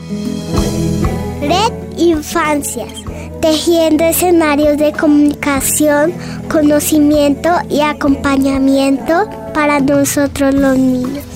Red Infancias, tejiendo escenarios de comunicación, conocimiento y acompañamiento para nosotros los niños.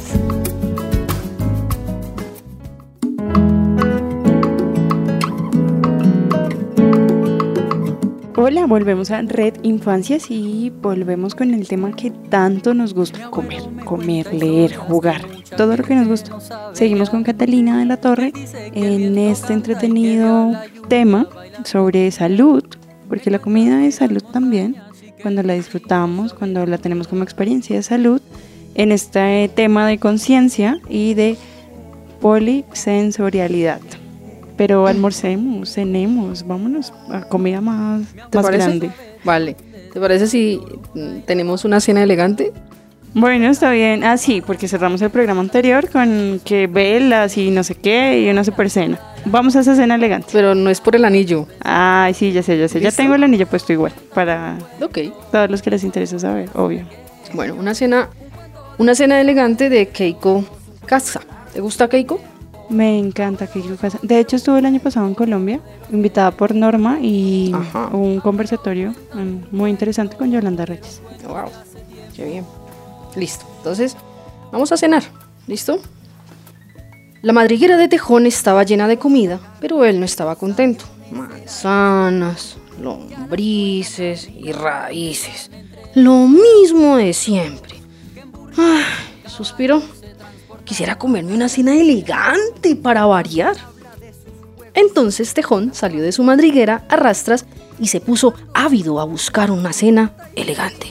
Hola, volvemos a Red Infancias y volvemos con el tema que tanto nos gusta: comer, leer, jugar, todo lo que nos gusta. Seguimos con Catalina de la Torre en este entretenido tema sobre salud, porque la comida es salud también, cuando la disfrutamos, cuando la tenemos como experiencia de salud, en este tema de conciencia y de polisensorialidad. Pero almorcemos, cenemos, vámonos a comida más grande. Vale. ¿Te parece si tenemos una cena elegante? Bueno, está bien. Ah, sí, porque cerramos el programa anterior con que velas y no sé qué y una super cena. Vamos a esa cena elegante. Pero no es por el anillo. Ay, sí, ya sé. ¿Listo? Ya tengo el anillo puesto igual para todos los que les interesa saber, obvio. Bueno, una cena elegante de Keiko Casa. ¿Te gusta Keiko? Me encanta Keiko Casa. De hecho, estuve el año pasado en Colombia, invitada por Norma, y hubo un conversatorio muy interesante con Yolanda Reyes. Wow, qué bien. Listo, entonces vamos a cenar. ¿Listo? La madriguera de Tejón estaba llena de comida, pero él no estaba contento. Manzanas, lombrices y raíces. Lo mismo de siempre. Ay, suspiró. Quisiera comerme una cena elegante para variar. Entonces Tejón salió de su madriguera a rastras y se puso ávido a buscar una cena elegante.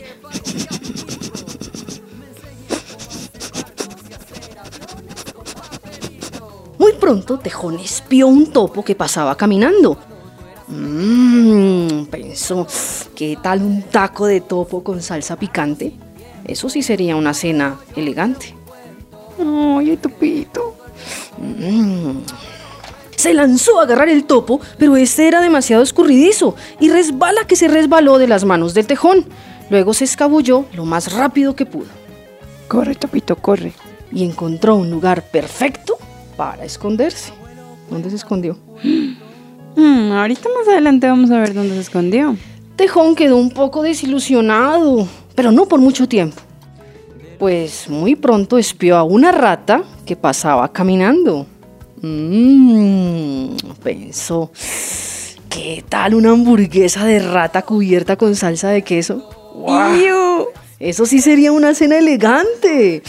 Muy pronto Tejón espió un topo que pasaba caminando. Pensó, ¿qué tal un taco de topo con salsa picante? Eso sí sería una cena elegante. ¡Ay, el topito! Se lanzó a agarrar el topo, pero este era demasiado escurridizo y resbala que se resbaló de las manos del Tejón. Luego se escabulló lo más rápido que pudo. Corre, topito, corre. Y encontró un lugar perfecto para esconderse. ¿Dónde se escondió? Ahorita más adelante vamos a ver dónde se escondió. Tejón quedó un poco desilusionado, pero no por mucho tiempo. Pues muy pronto espió a una rata que pasaba caminando. Pensó, ¿qué tal una hamburguesa de rata cubierta con salsa de queso? ¡Wow! Eso sí sería una cena elegante.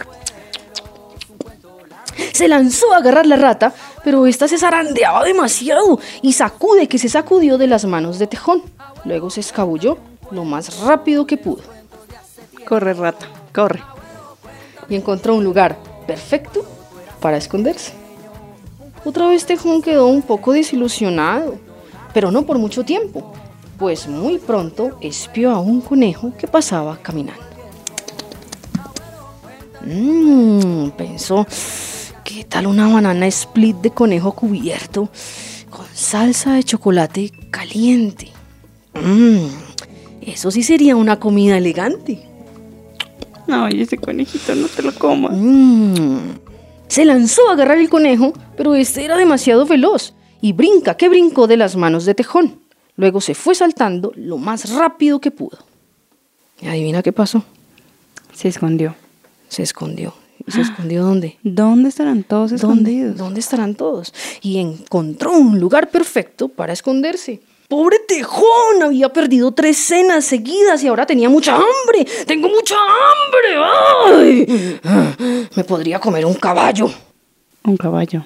Se lanzó a agarrar la rata, pero esta se zarandeaba demasiado y se sacudió de las manos de Tejón. Luego se escabulló lo más rápido que pudo. Corre, rata, corre. Y encontró un lugar perfecto para esconderse. Otra vez Tejón quedó un poco desilusionado, pero no por mucho tiempo, pues muy pronto espió a un conejo que pasaba caminando. Pensó, ¿qué tal una banana split de conejo cubierto con salsa de chocolate caliente? Eso sí sería una comida elegante. Ay, ese conejito, no te lo comas. Se lanzó a agarrar el conejo, pero este era demasiado veloz y brincó de las manos de Tejón. Luego se fue saltando lo más rápido que pudo. ¿Y adivina qué pasó? Se escondió. Se escondió. ¿Y se escondió dónde? ¿Dónde estarán todos escondidos? ¿Dónde estarán todos? Y encontró un lugar perfecto para esconderse. ¡Pobre Tejón! Había perdido 3 cenas seguidas y ahora tenía mucha hambre. ¡Tengo mucha hambre! ¡Ay! Me podría comer un caballo. Un caballo.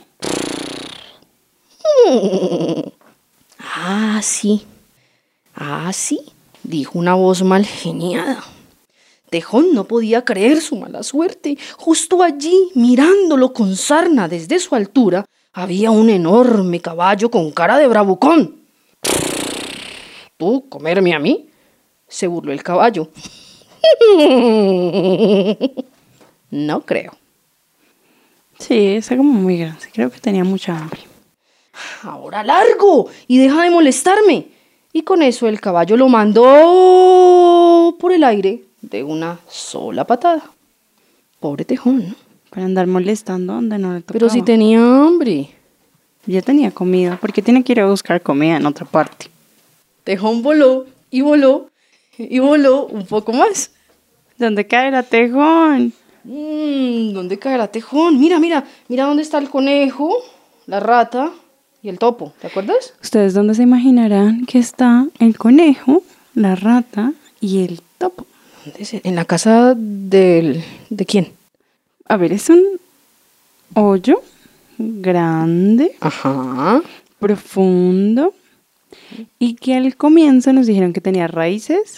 Ah, sí. Ah, sí, dijo una voz mal geniada. Tejón no podía creer su mala suerte. Justo allí, mirándolo con sarna desde su altura, había un enorme caballo con cara de bravucón. ¿Tú comerme a mí?, se burló el caballo. No creo. Sí, está como muy grande. Creo que tenía mucha hambre. Ahora largo y deja de molestarme. Y con eso el caballo lo mandó por el aire de una sola patada. Pobre Tejón, ¿no? Para andar molestando donde no le tocaba. Pero si tenía hambre. Ya tenía comida. ¿Por qué tiene que ir a buscar comida en otra parte? Tejón voló y voló y voló un poco más. ¿Dónde caerá Tejón? ¿Dónde caerá Tejón? Mira dónde está el conejo, la rata y el topo. ¿Te acuerdas? ¿Ustedes dónde se imaginarán que está el conejo, la rata y el topo? ¿Dónde es? En la casa ¿de quién? A ver, es un hoyo grande, Ajá. profundo, y que al comienzo nos dijeron que tenía raíces,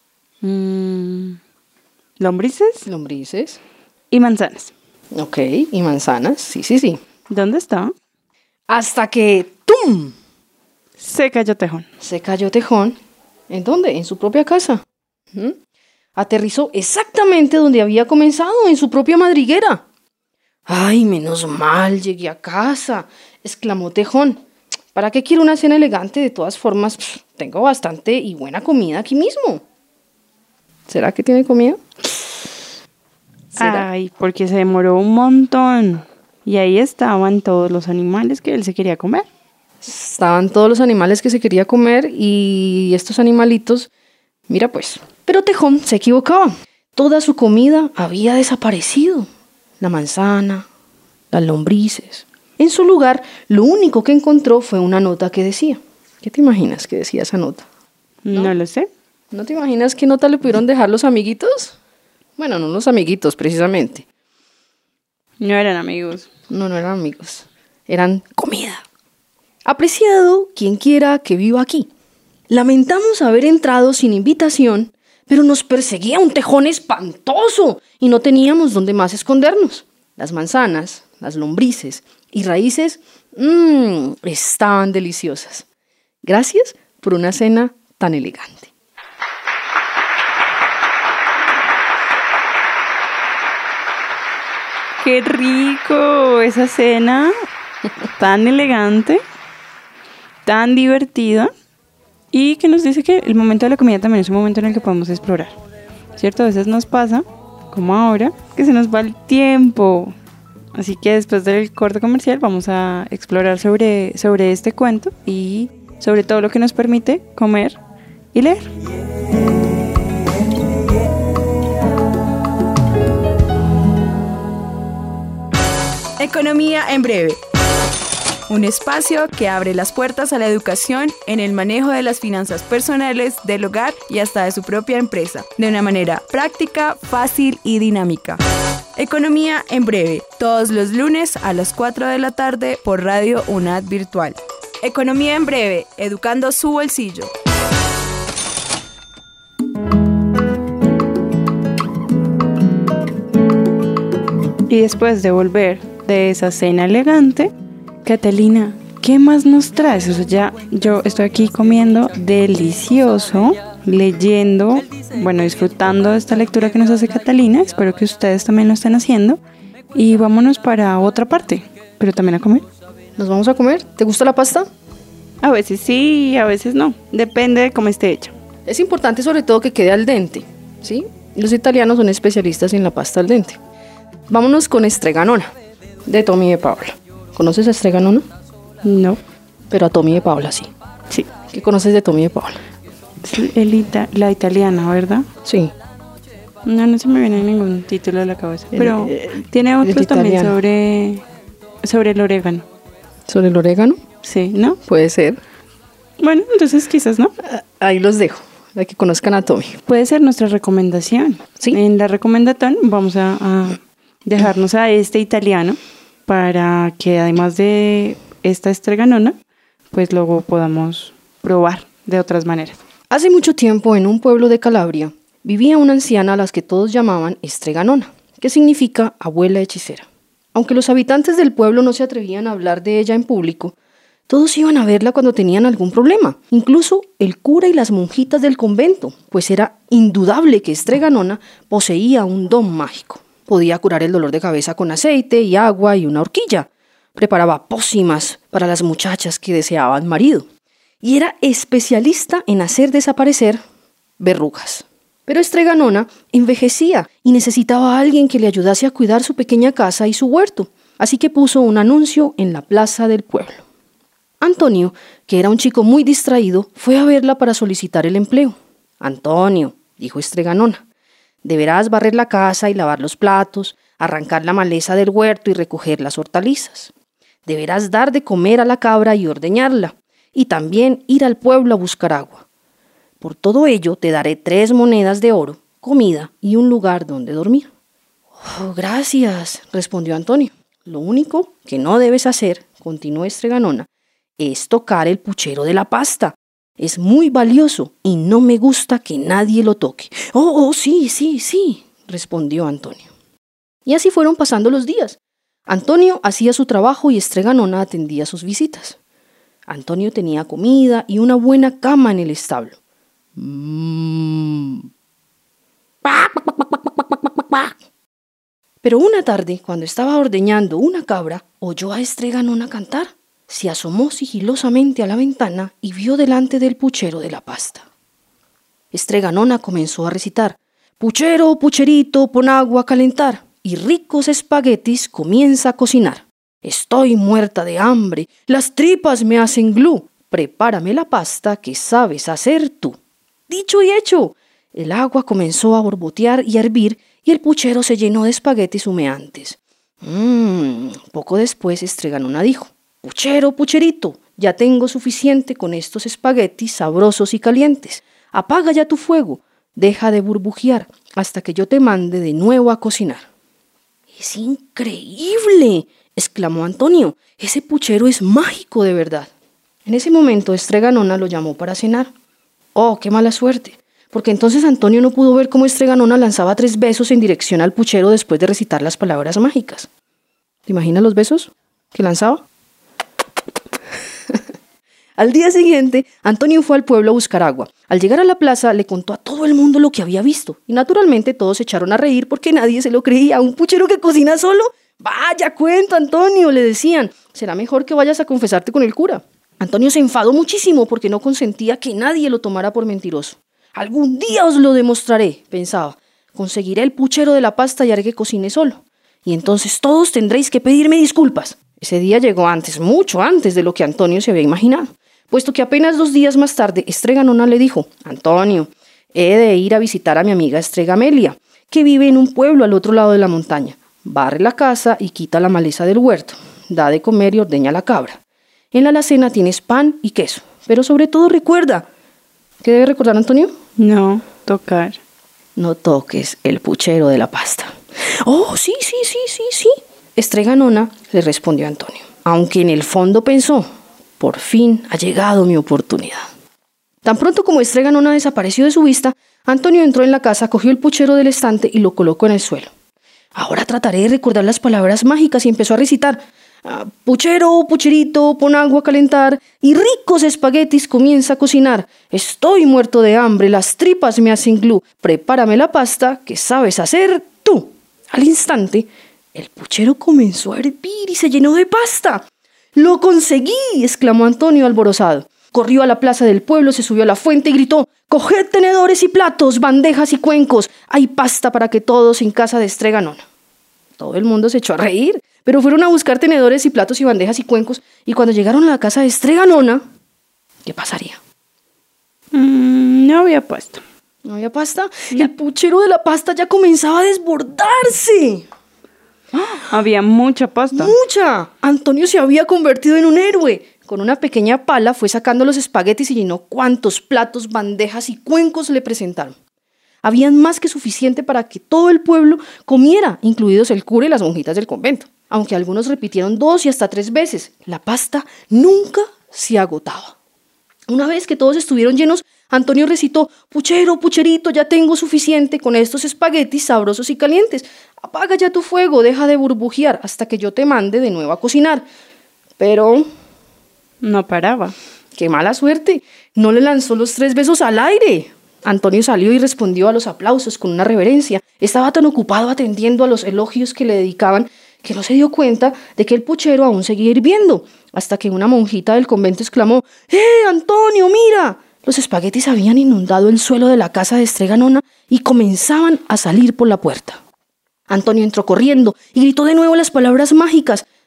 lombrices Lombrices. y manzanas. Ok, y manzanas. Sí. ¿Dónde está? Hasta que ¡tum! Se cayó Tejón. Se cayó Tejón. ¿En dónde? En su propia casa. Aterrizó exactamente donde había comenzado, en su propia madriguera. ¡Ay, menos mal, llegué a casa!, exclamó Tejón. ¿Para qué quiero una cena elegante? De todas formas, tengo bastante y buena comida aquí mismo. ¿Será que tiene comida? ¿Será? Ay, porque se demoró un montón. Y ahí estaban todos los animales que él se quería comer. Estaban todos los animales que se quería comer y estos animalitos, mira pues. Pero Tejón se equivocaba. Toda su comida había desaparecido. La manzana, las lombrices. En su lugar, lo único que encontró fue una nota que decía. ¿Qué te imaginas que decía esa nota? No lo sé. ¿No te imaginas qué nota le pudieron dejar los amiguitos? Bueno, no los amiguitos, precisamente. No eran amigos. No eran amigos. Eran comida. Apreciado quien quiera que viva aquí. Lamentamos haber entrado sin invitación, pero nos perseguía un tejón espantoso y no teníamos dónde más escondernos. Las manzanas, las lombrices y raíces estaban deliciosas. Gracias por una cena tan elegante. ¡Qué rico! Esa cena tan elegante, tan divertida, y que nos dice que el momento de la comida también es un momento en el que podemos explorar, ¿cierto? A veces nos pasa, como ahora, que se nos va el tiempo. Así que después del corte comercial vamos a explorar sobre este cuento y sobre todo lo que nos permite comer y leer. Economía en breve. Un espacio que abre las puertas a la educación en el manejo de las finanzas personales, del hogar y hasta de su propia empresa, de una manera práctica, fácil y dinámica. Economía en breve, todos los lunes a las 4 de la tarde por Radio UNAD Virtual. Economía en breve, educando su bolsillo. Y después de volver de esa cena elegante, Catalina, ¿qué más nos traes? O sea, ya yo estoy aquí comiendo delicioso, leyendo, bueno, disfrutando de esta lectura que nos hace Catalina. Espero que ustedes también lo estén haciendo. Y vámonos para otra parte, pero también a comer. ¿Nos vamos a comer? ¿Te gusta la pasta? A veces sí, a veces no. Depende de cómo esté hecha. Es importante sobre todo que quede al dente, ¿sí? Los italianos son especialistas en la pasta al dente. Vámonos con Streganona, de Tommy de Paola. ¿Conoces a Streganona? No. Pero a Tommy de Paola sí. Sí. ¿Qué conoces de Tommy de Paola? La italiana, ¿verdad? Sí. No se me viene ningún título de la cabeza. Pero tiene otros también sobre el orégano. ¿Sobre el orégano? Sí, ¿no? Puede ser. Bueno, entonces quizás no. Ahí los dejo, para que conozcan a Tommy. Puede ser nuestra recomendación. Sí. En la recomendación vamos a dejarnos a este italiano para que además de esta estreganona, pues luego podamos probar de otras maneras. Hace mucho tiempo, en un pueblo de Calabria, vivía una anciana a la que todos llamaban Streganona, que significa abuela hechicera. Aunque los habitantes del pueblo no se atrevían a hablar de ella en público, todos iban a verla cuando tenían algún problema, incluso el cura y las monjitas del convento, pues era indudable que Streganona poseía un don mágico. Podía curar el dolor de cabeza con aceite y agua y una horquilla. Preparaba pócimas para las muchachas que deseaban marido. Y era especialista en hacer desaparecer verrugas. Pero Streganona envejecía y necesitaba a alguien que le ayudase a cuidar su pequeña casa y su huerto. Así que puso un anuncio en la plaza del pueblo. Antonio, que era un chico muy distraído, fue a verla para solicitar el empleo. «Antonio», dijo Estreganona, «deberás barrer la casa y lavar los platos, arrancar la maleza del huerto y recoger las hortalizas. Deberás dar de comer a la cabra y ordeñarla, y también ir al pueblo a buscar agua. Por todo ello te daré 3 monedas de oro, comida y un lugar donde dormir». «Oh, gracias», respondió Antonio. «Lo único que no debes hacer», continuó Estreganona, «es tocar el puchero de la pasta. Es muy valioso y no me gusta que nadie lo toque». Oh, sí», respondió Antonio. Y así fueron pasando los días. Antonio hacía su trabajo y Estreganona atendía sus visitas. Antonio tenía comida y una buena cama en el establo. Pero una tarde, cuando estaba ordeñando una cabra, oyó a Estreganona cantar. Se asomó sigilosamente a la ventana y vio delante del puchero de la pasta. Estreganona comenzó a recitar: «Puchero, pucherito, pon agua a calentar, y ricos espaguetis comienza a cocinar. Estoy muerta de hambre, las tripas me hacen glú, prepárame la pasta que sabes hacer tú». Dicho y hecho, el agua comenzó a borbotear y a hervir y el puchero se llenó de espaguetis humeantes. Poco después Estreganona dijo: «Puchero, pucherito, ya tengo suficiente con estos espaguetis sabrosos y calientes. Apaga ya tu fuego, deja de burbujear hasta que yo te mande de nuevo a cocinar». «¡Es increíble!», exclamó Antonio. «Ese puchero es mágico de verdad». En ese momento Estreganona lo llamó para cenar. Oh, qué mala suerte, porque entonces Antonio no pudo ver cómo Estreganona lanzaba 3 besos en dirección al puchero después de recitar las palabras mágicas. ¿Te imaginas los besos que lanzaba? Al día siguiente, Antonio fue al pueblo a buscar agua. Al llegar a la plaza, le contó a todo el mundo lo que había visto. Y naturalmente todos se echaron a reír porque nadie se lo creía. ¿Un puchero que cocina solo? «Vaya cuento, Antonio», le decían. «Será mejor que vayas a confesarte con el cura». Antonio se enfadó muchísimo porque no consentía que nadie lo tomara por mentiroso. «Algún día os lo demostraré», pensaba. «Conseguiré el puchero de la pasta y haré que cocine solo. Y entonces todos tendréis que pedirme disculpas». Ese día llegó antes, mucho antes de lo que Antonio se había imaginado, puesto que apenas 2 días más tarde Estreganona le dijo: «Antonio, he de ir a visitar a mi amiga Estregamelia, que vive en un pueblo al otro lado de la montaña. Barre la casa y quita la maleza del huerto. Da de comer y ordeña la cabra. En la alacena tienes pan y queso, pero sobre todo recuerda». ¿Qué debe recordar, Antonio? No tocar. «No toques el puchero de la pasta». «Oh, sí». Estreganona le respondió a Antonio, aunque en el fondo pensó: «Por fin ha llegado mi oportunidad». Tan pronto como Estreganona desapareció de su vista, Antonio entró en la casa, cogió el puchero del estante y lo colocó en el suelo. «Ahora trataré de recordar las palabras mágicas», y empezó a recitar: «Puchero, pucherito, pon agua a calentar, y ricos espaguetis comienza a cocinar. Estoy muerto de hambre, las tripas me hacen glú, prepárame la pasta que sabes hacer tú». Al instante, el puchero comenzó a hervir y se llenó de pasta. «¡Lo conseguí!», exclamó Antonio alborozado. Corrió a la plaza del pueblo, se subió a la fuente y gritó: «¡Coged tenedores y platos, bandejas y cuencos! Hay pasta para que todos en casa de Estreganona». Todo el mundo se echó a reír, pero fueron a buscar tenedores y platos y bandejas y cuencos, y cuando llegaron a la casa de Estreganona, ¿qué pasaría? No había pasta. ¿No había pasta? No. El puchero de la pasta ya comenzaba a desbordarse. Había mucha pasta. ¡Mucha! Antonio se había convertido en un héroe. Con una pequeña pala fue sacando los espaguetis y llenó cuantos platos, bandejas y cuencos le presentaron. Habían más que suficiente para que todo el pueblo comiera, incluidos el cura y las monjitas del convento. Aunque algunos repitieron 2 y hasta 3 veces, la pasta nunca se agotaba. Una vez que todos estuvieron llenos, Antonio recitó: «Puchero, pucherito, ya tengo suficiente con estos espaguetis sabrosos y calientes. Apaga ya tu fuego, deja de burbujear hasta que yo te mande de nuevo a cocinar». Pero no paraba. ¡Qué mala suerte! No le lanzó los 3 besos al aire. Antonio salió y respondió a los aplausos con una reverencia. Estaba tan ocupado atendiendo a los elogios que le dedicaban que no se dio cuenta de que el puchero aún seguía hirviendo, hasta que una monjita del convento exclamó: Antonio, mira! Los espaguetis habían inundado el suelo de la casa de Estreganona y comenzaban a salir por la puerta. Antonio entró corriendo y gritó de nuevo las palabras mágicas,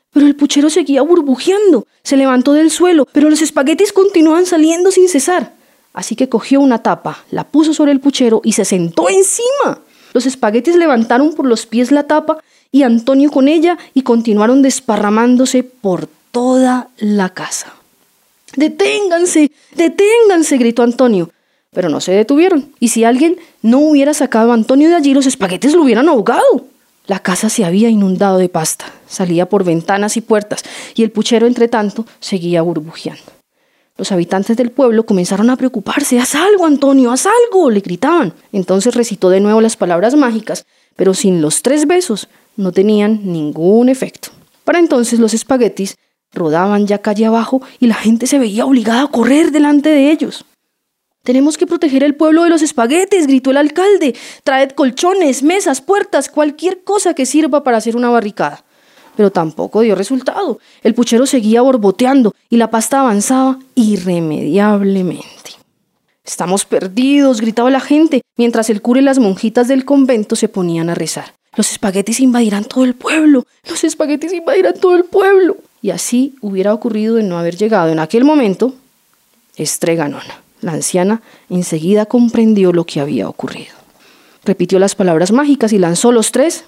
Pero el puchero seguía burbujeando. Se levantó del suelo, pero los espaguetis continuaban saliendo sin cesar. Así que cogió una tapa, la puso sobre el puchero y se sentó encima. Los espaguetis levantaron por los pies la tapa y Antonio con ella y continuaron desparramándose por toda la casa. ¡Deténganse! ¡Deténganse!, gritó Antonio. Pero no se detuvieron, y si alguien no hubiera sacado a Antonio de allí, los espaguetis lo hubieran ahogado. La casa se había inundado de pasta, salía por ventanas y puertas, y el puchero, entre tanto, seguía burbujeando. Los habitantes del pueblo comenzaron a preocuparse. «¡Haz algo, Antonio! ¡Haz algo!», le gritaban. Entonces recitó de nuevo las palabras mágicas, pero sin los 3 besos no tenían ningún efecto. Para entonces los espaguetis rodaban ya calle abajo y la gente se veía obligada a correr delante de ellos. «Tenemos que proteger el pueblo de los espaguetis», gritó el alcalde. «Traed colchones, mesas, puertas, cualquier cosa que sirva para hacer una barricada». Pero tampoco dio resultado. El puchero seguía borboteando y la pasta avanzaba irremediablemente. «Estamos perdidos», gritaba la gente, mientras el cura y las monjitas del convento se ponían a rezar. «Los espaguetis invadirán todo el pueblo, los espaguetis invadirán todo el pueblo». Y así hubiera ocurrido de no haber llegado en aquel momento Estreganona. La anciana enseguida comprendió lo que había ocurrido. Repitió las palabras mágicas y lanzó los 3.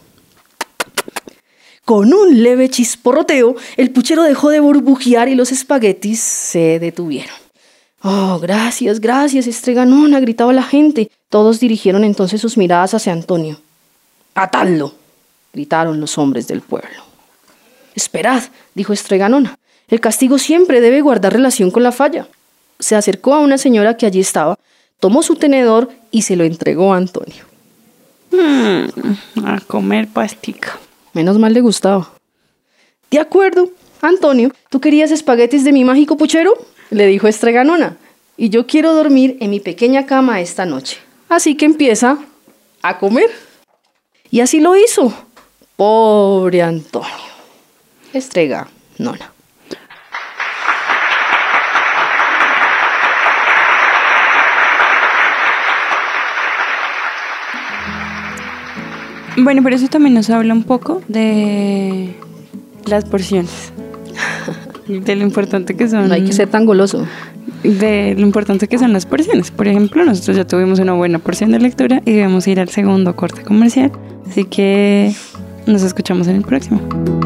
Con un leve chisporroteo, el puchero dejó de burbujear y los espaguetis se detuvieron. «Oh, gracias, gracias, Estreganona», gritaba la gente. Todos dirigieron entonces sus miradas hacia Antonio. «¡Atadlo!», gritaron los hombres del pueblo. «Esperad», dijo Estreganona. «El castigo siempre debe guardar relación con la falla». Se acercó a una señora que allí estaba, tomó su tenedor y se lo entregó a Antonio. A comer pastica. Menos mal le gustaba. «De acuerdo, Antonio, ¿tú querías espaguetis de mi mágico puchero?», le dijo Estreganona. «Y yo quiero dormir en mi pequeña cama esta noche. Así que empieza a comer». Y así lo hizo. Pobre Antonio. Estreganona. Bueno, pero eso también nos habla un poco de las porciones, de lo importante que son. No hay que ser tan goloso. De lo importante que son las porciones. Por ejemplo, nosotros ya tuvimos una buena porción de lectura y debemos ir al segundo corte comercial. Así que nos escuchamos en el próximo.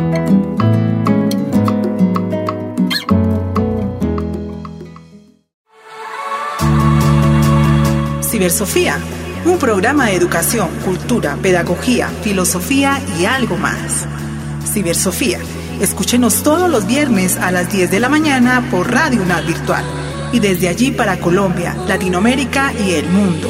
Cibersofía, un programa de educación, cultura, pedagogía, filosofía y algo más. Cibersofía, escúchenos todos los viernes a las 10 de la mañana por Radio UNAD Virtual y desde allí para Colombia, Latinoamérica y el mundo.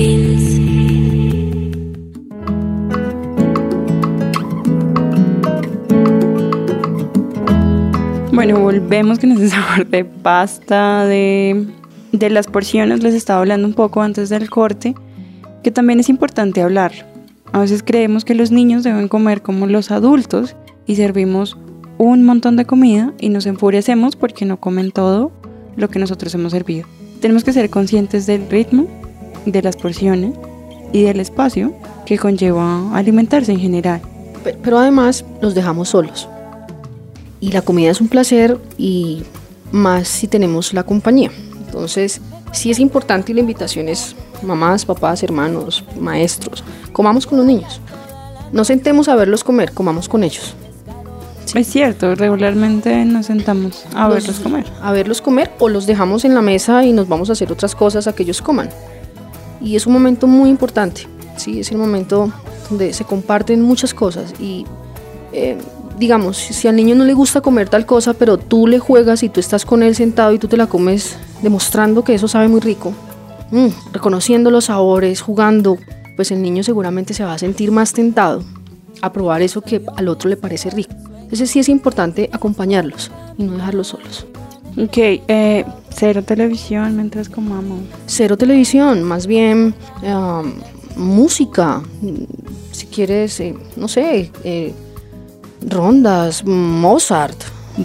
Bueno, volvemos con ese sabor de pasta, de las porciones. Les estaba hablando un poco antes del corte, que también es importante hablar. A veces creemos que los niños deben comer como los adultos y servimos un montón de comida y nos enfurecemos porque no comen todo lo que nosotros hemos servido. Tenemos que ser conscientes del ritmo, de las porciones y del espacio que conlleva alimentarse en general. Pero además nos dejamos solos. Y la comida es un placer, y más si tenemos la compañía. Entonces, sí es importante, y la invitación es: mamás, papás, hermanos, maestros, comamos con los niños. No sentemos a verlos comer, comamos con ellos. Sí. Es cierto, regularmente nos sentamos a verlos comer. A verlos comer, o los dejamos en la mesa y nos vamos a hacer otras cosas a que ellos coman. Y es un momento muy importante, ¿sí? Es el momento donde se comparten muchas cosas. Y digamos, si al niño no le gusta comer tal cosa, pero tú le juegas y tú estás con él sentado y tú te la comes demostrando que eso sabe muy rico, reconociendo los sabores, jugando, pues el niño seguramente se va a sentir más tentado a probar eso que al otro le parece rico. Entonces sí es importante acompañarlos y no dejarlos solos. Ok, cero televisión mientras comamos. Cero televisión, más bien música, si quieres, no sé, rondas, Mozart.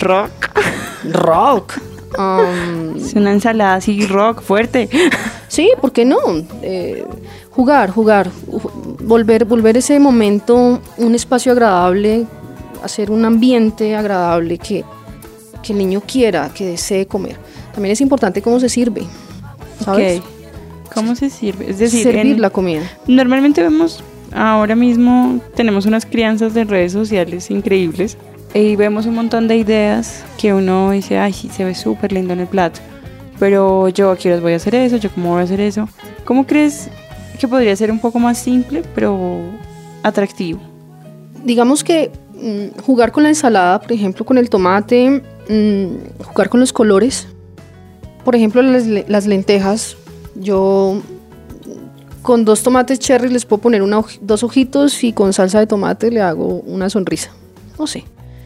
Rock. Es una ensalada así, rock, fuerte. Sí, ¿por qué no? Jugar, volver ese momento un espacio agradable hacer un ambiente agradable que el niño quiera, que desee comer. También es importante cómo se sirve, ¿sabes? Ok. ¿Cómo se sirve? Es decir, servir la comida. Normalmente vemos, ahora mismo tenemos unas crianzas de redes sociales increíbles y vemos un montón de ideas que uno dice, ay, sí, se ve súper lindo en el plato, pero yo a qué horas voy a hacer eso, yo cómo voy a hacer eso. ¿Cómo crees que podría ser un poco más simple, pero atractivo? Digamos que jugar con la ensalada, por ejemplo, con el tomate, jugar con los colores. Por ejemplo, las lentejas, yo con 2 tomates cherry les puedo poner 2 ojitos y con salsa de tomate le hago una sonrisa. No sé.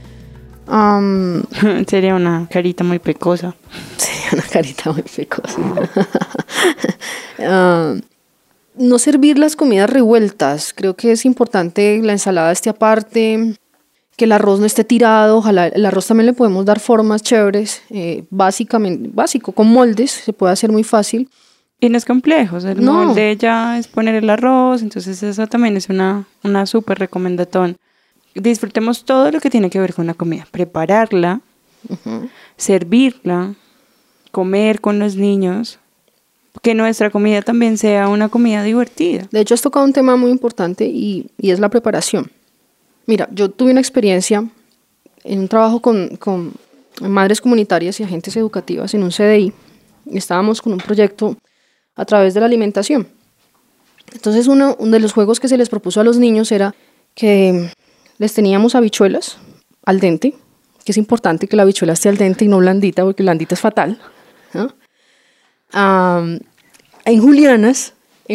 Sería una carita muy pecosa. Sería una carita muy pecosa. No servir las comidas revueltas. Creo que es importante la ensalada esté aparte, que el arroz no esté tirado. Ojalá el arroz también le podemos dar formas chéveres, básico, con moldes, se puede hacer muy fácil. Y no es complejo, el molde ya es poner el arroz, entonces eso también es una súper recomendación. Disfrutemos todo lo que tiene que ver con la comida, prepararla, servirla, comer con los niños, que nuestra comida también sea una comida divertida. De hecho, has tocado un tema muy importante y es la preparación. Mira, yo tuve una experiencia en un trabajo con madres comunitarias y agentes educativas en un CDI. Estábamos con un proyecto a través de la alimentación. Entonces, uno de los juegos que se les propuso a los niños era que les teníamos habichuelas al dente, que es importante que la habichuela esté al dente y no blandita, porque blandita es fatal, ¿no? En julianas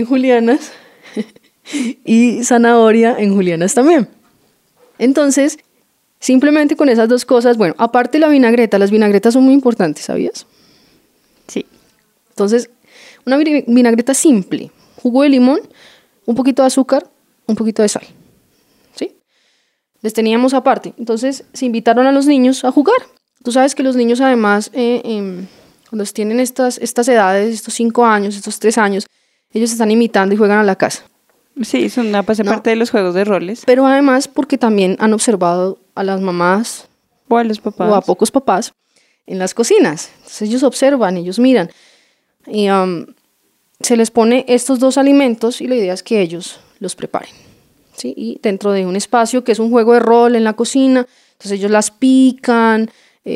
y zanahoria en julianas también. Entonces, simplemente con esas 2 cosas, bueno, aparte la vinagreta, las vinagretas son muy importantes, ¿sabías? Sí. Entonces, una vinagreta simple, jugo de limón, un poquito de azúcar, un poquito de sal, ¿sí? Les teníamos aparte. Entonces, se invitaron a los niños a jugar. Tú sabes que los niños además, cuando tienen estas edades, estos 5 años, estos 3 años, ellos se están imitando y juegan a la casa. Sí, es una parte de los juegos de roles. Pero además porque también han observado a las mamás o a los papás o a pocos papás en las cocinas. Entonces ellos observan, ellos miran y se les pone estos 2 alimentos y la idea es que ellos los preparen, ¿sí? Y dentro de un espacio que es un juego de rol en la cocina, entonces ellos las pican,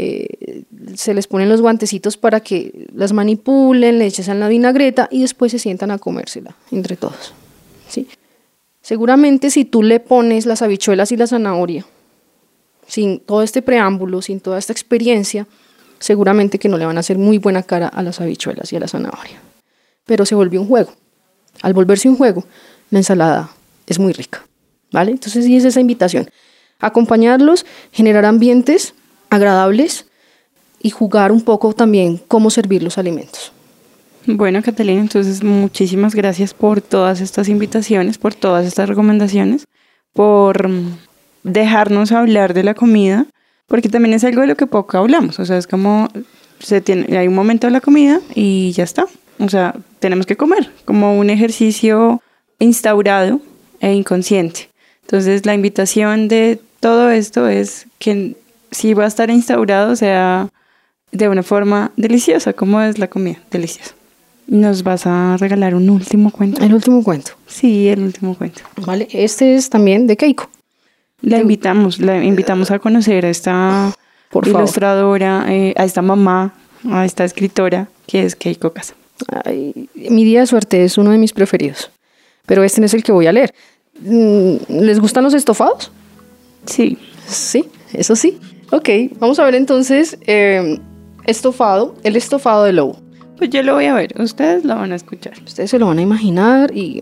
se les ponen los guantecitos para que las manipulen, le echan la vinagreta y después se sientan a comérsela entre todos, ¿sí? Seguramente si tú le pones las habichuelas y la zanahoria, sin todo este preámbulo, sin toda esta experiencia, seguramente que no le van a hacer muy buena cara a las habichuelas y a la zanahoria. Pero se volvió un juego. Al volverse un juego, la ensalada es muy rica, ¿vale? Entonces sí es esa invitación. Acompañarlos, generar ambientes agradables y jugar un poco también cómo servir los alimentos. Bueno, Catalina, entonces muchísimas gracias por todas estas invitaciones, por todas estas recomendaciones, por dejarnos hablar de la comida, porque también es algo de lo que poco hablamos. O sea, es como hay un momento de la comida y ya está. O sea, tenemos que comer, como un ejercicio instaurado e inconsciente. Entonces, la invitación de todo esto es que si va a estar instaurado, sea de una forma deliciosa, como es la comida, deliciosa. ¿Nos vas a regalar un último cuento? El último cuento. Sí, el último cuento. Vale, este es también de Keiko. La invitamos a conocer a esta ilustradora, a esta mamá, a esta escritora, que es Keiko Casa. Ay, Mi día de suerte es uno de mis preferidos, pero este no es el que voy a leer. ¿Les gustan los estofados? Sí. Sí, eso sí. Ok, vamos a ver entonces el estofado de lobo. Pues yo lo voy a ver, ustedes lo van a escuchar. Ustedes se lo van a imaginar y...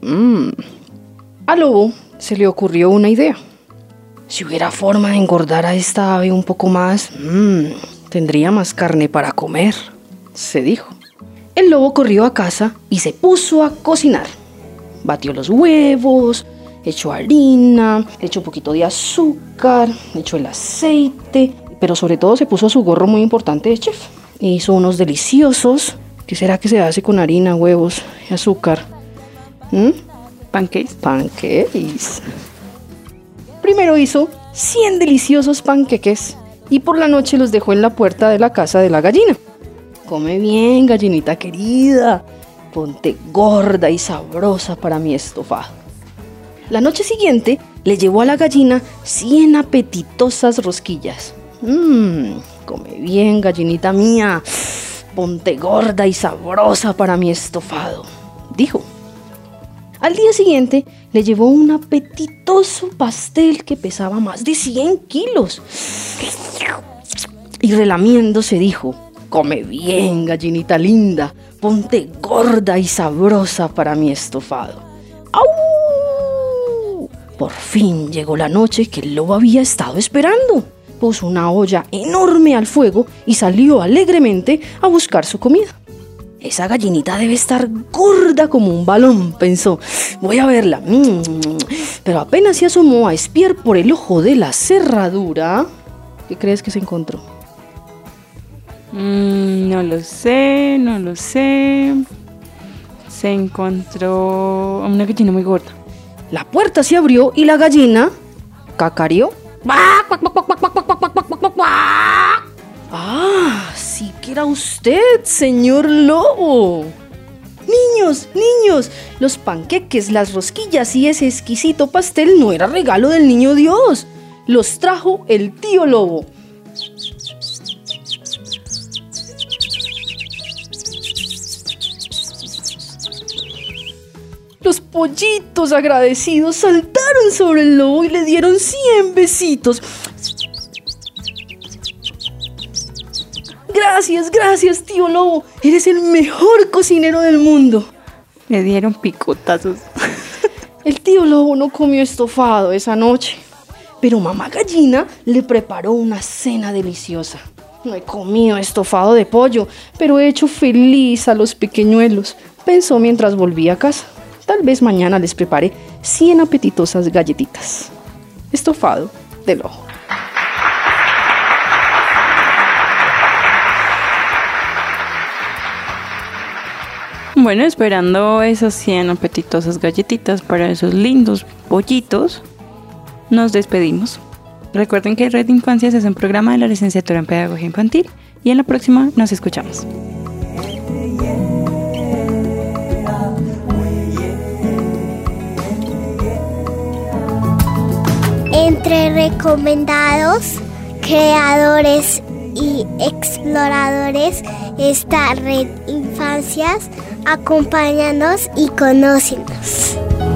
A Lobo se le ocurrió una idea. Si hubiera forma de engordar a esta ave un poco más, tendría más carne para comer, se dijo. El lobo corrió a casa y se puso a cocinar. Batió los huevos, echó harina, echó un poquito de azúcar, echó el aceite, pero sobre todo se puso su gorro muy importante de chef. Hizo unos deliciosos... ¿Qué será que se hace con harina, huevos y azúcar? Pancakes. Pancakes. Primero hizo 100 deliciosos panqueques y por la noche los dejó en la puerta de la casa de la gallina. Come bien, gallinita querida, ponte gorda y sabrosa para mi estofado. La noche siguiente le llevó a la gallina 100 apetitosas rosquillas. Come bien, gallinita mía, ponte gorda y sabrosa para mi estofado, dijo. Al día siguiente le llevó un apetitoso pastel que pesaba más de 100 kilos. Y relamiéndose dijo: come bien, gallinita linda, ponte gorda y sabrosa para mi estofado. ¡Au! Por fin llegó la noche que el lobo había estado esperando. Puso una olla enorme al fuego y salió alegremente a buscar su comida. Esa gallinita debe estar gorda como un balón, pensó. Voy a verla. Pero apenas se asomó a espiar por el ojo de la cerradura. ¿Qué crees que se encontró? No lo sé. Se encontró una gallina muy gorda. La puerta se abrió y la gallina cacareó. ¡Ah! Sí que era usted, señor lobo. Niños, los panqueques, las rosquillas y ese exquisito pastel no era regalo del niño Dios. Los trajo el tío lobo. Los pollitos agradecidos saltaron sobre el lobo y le dieron 100 besitos. Gracias, tío lobo. Eres el mejor cocinero del mundo. Le dieron picotazos. El tío lobo no comió estofado esa noche, pero mamá gallina le preparó una cena deliciosa. No he comido estofado de pollo, pero he hecho feliz a los pequeñuelos, pensó mientras volvía a casa. Tal vez mañana les prepare 100 apetitosas galletitas. Estofado de lobo. Bueno, esperando esas 100 apetitosas galletitas para esos lindos pollitos, nos despedimos. Recuerden que Red Infancias es un programa de la licenciatura en Pedagogía Infantil y en la próxima nos escuchamos. Entre recomendados, creadores y exploradores está Red Infancias. Acompáñanos y conócenos.